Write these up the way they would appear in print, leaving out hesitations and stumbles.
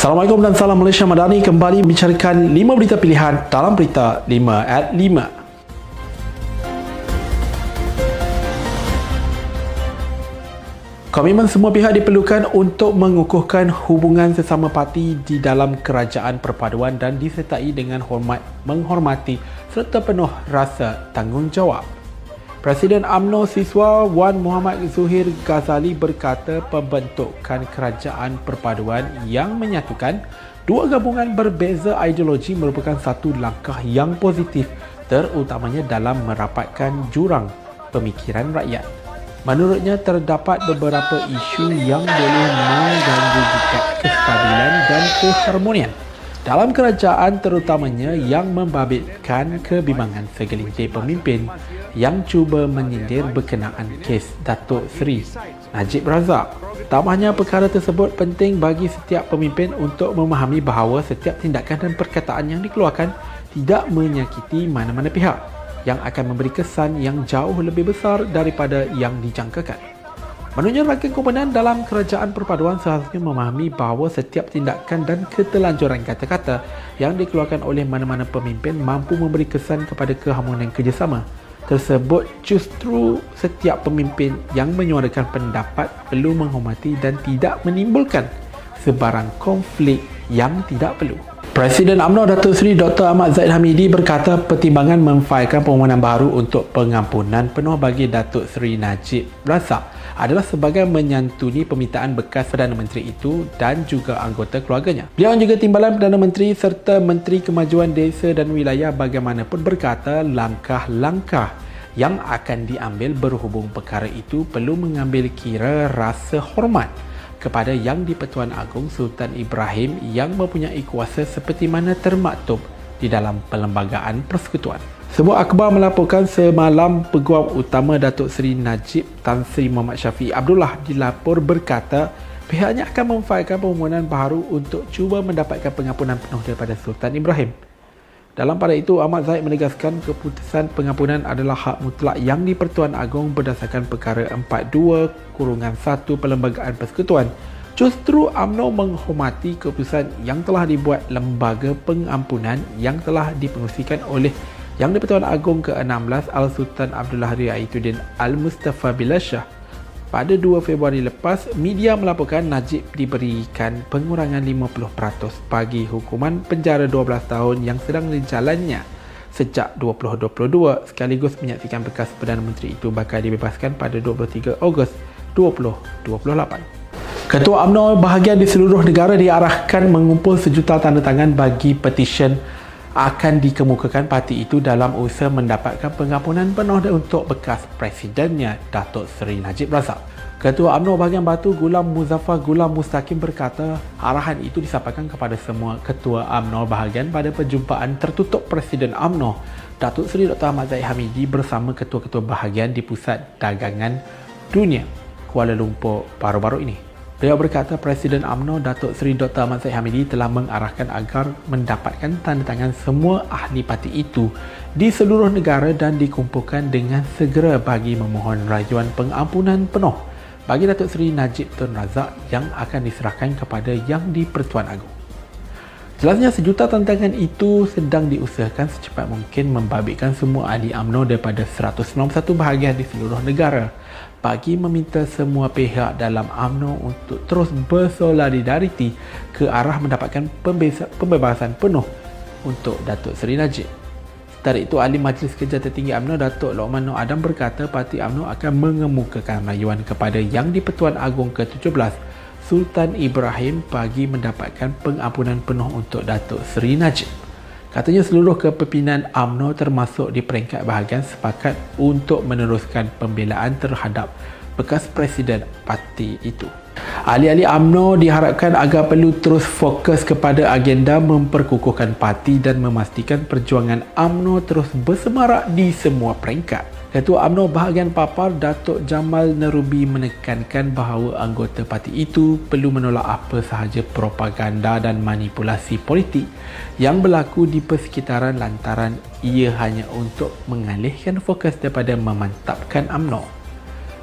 Assalamualaikum dan salam Malaysia Madani, kembali membicarakan 5 berita pilihan dalam berita 5@5. Komitmen semua pihak diperlukan untuk mengukuhkan hubungan sesama parti di dalam kerajaan perpaduan dan disertai dengan menghormati serta penuh rasa tanggungjawab. Presiden UMNO Siswa Wan Muhammad Zuhir Ghazali berkata pembentukan kerajaan perpaduan yang menyatukan dua gabungan berbeza ideologi merupakan satu langkah yang positif, terutamanya dalam merapatkan jurang pemikiran rakyat. Menurutnya, terdapat beberapa isu yang boleh mengganggu kestabilan dan keharmonian dalam kerajaan, terutamanya yang membabitkan kebimbangan segelintir pemimpin yang cuba menyindir berkenaan kes Datuk Seri Najib Razak. Tambahnya, perkara tersebut penting bagi setiap pemimpin untuk memahami bahawa setiap tindakan dan perkataan yang dikeluarkan tidak menyakiti mana-mana pihak, yang akan memberi kesan yang jauh lebih besar daripada yang dijangkakan. Menurutnya, rakan komponen dalam kerajaan perpaduan seharusnya memahami bahawa setiap tindakan dan ketelanjuran kata-kata yang dikeluarkan oleh mana-mana pemimpin mampu memberi kesan kepada keharmonian kerjasama tersebut. Justru setiap pemimpin yang menyuarakan pendapat perlu menghormati dan tidak menimbulkan sebarang konflik yang tidak perlu. Presiden UMNO Datuk Seri Dr. Ahmad Zahid Hamidi berkata pertimbangan memfailkan permohonan baru untuk pengampunan penuh bagi Datuk Seri Najib Razak adalah sebagai menyantuni permintaan bekas Perdana Menteri itu dan juga anggota keluarganya. Beliau juga Timbalan Perdana Menteri serta Menteri Kemajuan Desa dan Wilayah bagaimanapun berkata langkah-langkah yang akan diambil berhubung perkara itu perlu mengambil kira rasa hormat kepada Yang di-Pertuan Agong Sultan Ibrahim yang mempunyai kuasa seperti mana termaktub di dalam Perlembagaan Persekutuan. Sebuah akhbar melaporkan semalam Peguam Utama Datuk Seri Najib Tan Sri Muhammad Syafiee Abdullah dilapor berkata pihaknya akan memfailkan permohonan baru untuk cuba mendapatkan pengampunan penuh daripada Sultan Ibrahim. Dalam pada itu, Ahmad Zahid menegaskan keputusan pengampunan adalah hak mutlak Yang di-Pertuan Agong berdasarkan perkara 42/1 Perlembagaan Persekutuan. Justru UMNO menghormati keputusan yang telah dibuat Lembaga Pengampunan yang telah dipengerusikan oleh Yang di-Pertuan Agong ke-16 Al-Sultan Abdullah Riayatuddin Al-Mustafa Billah Shah. Pada 2 Februari lepas, media melaporkan Najib diberikan pengurangan 50% bagi hukuman penjara 12 tahun yang sedang dijalannya sejak 2022, sekaligus menyaksikan bekas Perdana Menteri itu bakal dibebaskan pada 23 Ogos 2028. Ketua UMNO bahagian di seluruh negara diarahkan mengumpul sejuta tanda tangan bagi petisyen akan dikemukakan parti itu dalam usaha mendapatkan pengampunan penuh untuk bekas presidennya Datuk Seri Najib Razak. Ketua UMNO bahagian Batu Gulam Muzaffar Gulam Mustaqim berkata arahan itu disampaikan kepada semua ketua UMNO bahagian pada perjumpaan tertutup Presiden UMNO Datuk Seri Dr. Ahmad Zahid Hamidi bersama ketua-ketua bahagian di Pusat Dagangan Dunia Kuala Lumpur baru-baru ini. Beliau berkata Presiden UMNO Datuk Seri Dr. Ahmad Zahid Hamidi telah mengarahkan agar mendapatkan tanda tangan semua ahli parti itu di seluruh negara dan dikumpulkan dengan segera bagi memohon rayuan pengampunan penuh bagi Datuk Seri Najib Tun Razak yang akan diserahkan kepada Yang di-Pertuan Agong. Jelasnya sejuta tanda tangan itu sedang diusahakan secepat mungkin membabitkan semua ahli UMNO daripada 191 bahagian di seluruh negara bagi meminta semua pihak dalam UMNO untuk terus bersolidariti ke arah mendapatkan pembebasan penuh untuk Datuk Seri Najib. Sementara itu, Ahli Majlis Kerja Tertinggi UMNO Datuk Lokman Nur Adam berkata parti UMNO akan mengemukakan rayuan kepada Yang di-Pertuan Agong ke-17 Sultan Ibrahim bagi mendapatkan pengampunan penuh untuk Datuk Seri Najib. Katanya seluruh kepimpinan UMNO termasuk di peringkat bahagian sepakat untuk meneruskan pembelaan terhadap bekas presiden parti itu. Ahli-ahli UMNO diharapkan agar perlu terus fokus kepada agenda memperkukuhkan parti dan memastikan perjuangan UMNO terus bersemarak di semua peringkat. Ketua UMNO bahagian Papar Datuk Jamal Nerubi menekankan bahawa anggota parti itu perlu menolak apa sahaja propaganda dan manipulasi politik yang berlaku di persekitaran lantaran ia hanya untuk mengalihkan fokus daripada memantapkan UMNO.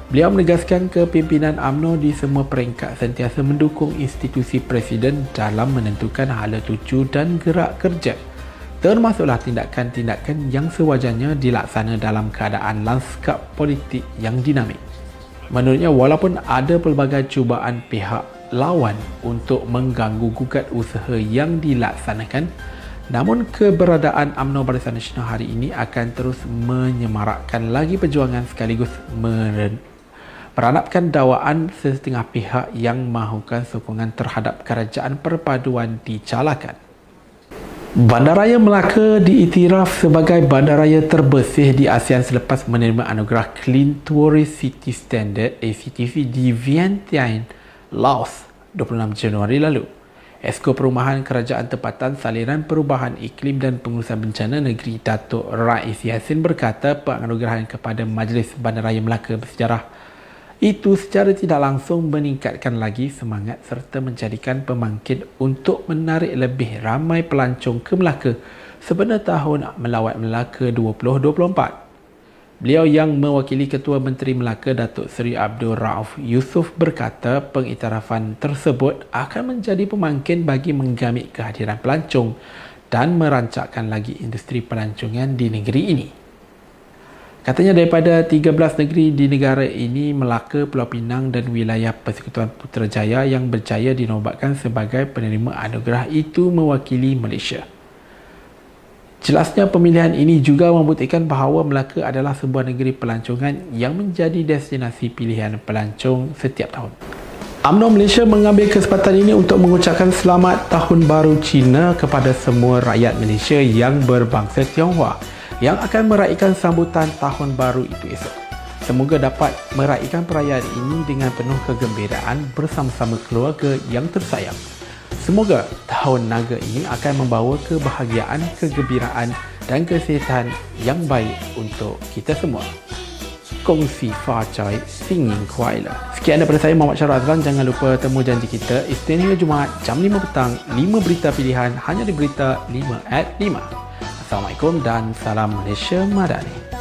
Beliau menegaskan kepimpinan UMNO di semua peringkat sentiasa mendukung institusi Presiden dalam menentukan hala tuju dan gerak kerja, termasuklah tindakan-tindakan yang sewajarnya dilaksana dalam keadaan lanskap politik yang dinamik. Menurutnya, walaupun ada pelbagai cubaan pihak lawan untuk mengganggu gugat usaha yang dilaksanakan, namun keberadaan UMNO Barisan Nasional hari ini akan terus menyemarakkan lagi perjuangan sekaligus meranapkan dakwaan setengah pihak yang mahukan sokongan terhadap kerajaan perpaduan dicalakan. Bandaraya Melaka diiktiraf sebagai bandaraya terbersih di ASEAN selepas menerima anugerah Clean Tourist City Standard ACTC di Vientiane, Laos 26 Januari lalu. Esko Perumahan Kerajaan Tempatan Saliran Perubahan Iklim dan Pengurusan Bencana Negeri Datuk Rais Yassin berkata penganugerahan kepada Majlis Bandaraya Melaka bersejarah itu secara tidak langsung meningkatkan lagi semangat serta menjadikan pembangkit untuk menarik lebih ramai pelancong ke Melaka sebenar tahun Melawat Melaka 2024. Beliau yang mewakili Ketua Menteri Melaka Datuk Seri Abdul Rauf Yusof berkata pengiktirafan tersebut akan menjadi pembangkit bagi menggamit kehadiran pelancong dan merancangkan lagi industri pelancongan di negeri ini. Katanya daripada 13 negeri di negara ini, Melaka, Pulau Pinang dan wilayah Persekutuan Putrajaya yang berjaya dinobatkan sebagai penerima anugerah itu mewakili Malaysia. Jelasnya pemilihan ini juga membuktikan bahawa Melaka adalah sebuah negeri pelancongan yang menjadi destinasi pilihan pelancong setiap tahun. UMNO Malaysia mengambil kesempatan ini untuk mengucapkan selamat Tahun Baru Cina kepada semua rakyat Malaysia yang berbangsa Tionghoa yang akan meraihkan sambutan Tahun Baru itu esok. Semoga dapat meraihkan perayaan ini dengan penuh kegembiraan bersama-sama keluarga yang tersayang. Semoga Tahun Naga ini akan membawa kebahagiaan, kegembiraan dan kesihatan yang baik untuk kita semua. Kongsi Fahcai, Singing Kuala. Sekian daripada saya, Muhammad Syarul Azlan. Jangan lupa temu janji kita Isnin hingga Jumaat jam 5 petang, 5 berita pilihan hanya di Berita 5 at 5. Assalamualaikum dan salam Malaysia Madani.